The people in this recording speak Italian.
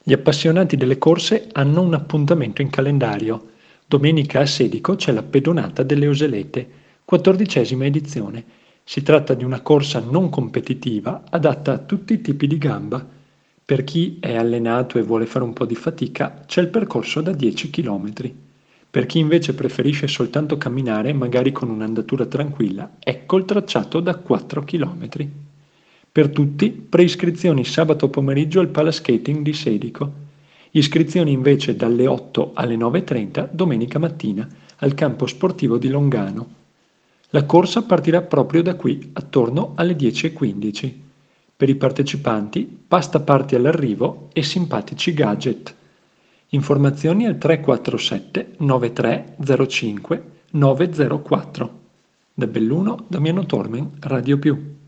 Gli appassionati delle corse hanno un appuntamento in calendario. Domenica a Sedico c'è la Pedonata delle Oselette, 14ª edizione. Si tratta di una corsa non competitiva adatta a tutti i tipi di gamba. Per chi è allenato e vuole fare un po' di fatica, c'è il percorso da 10 km. Per chi invece preferisce soltanto camminare, magari con un'andatura tranquilla, ecco il tracciato da 4 km. Per tutti, preiscrizioni sabato pomeriggio al Palaskating di Sedico. Iscrizioni invece dalle 8 alle 9:30 domenica mattina al campo sportivo di Longano. La corsa partirà proprio da qui, attorno alle 10:15. Per i partecipanti, pasta party all'arrivo e simpatici gadget. Informazioni al 347 9305 904. Da Belluno, Damiano Tormen, Radio Più.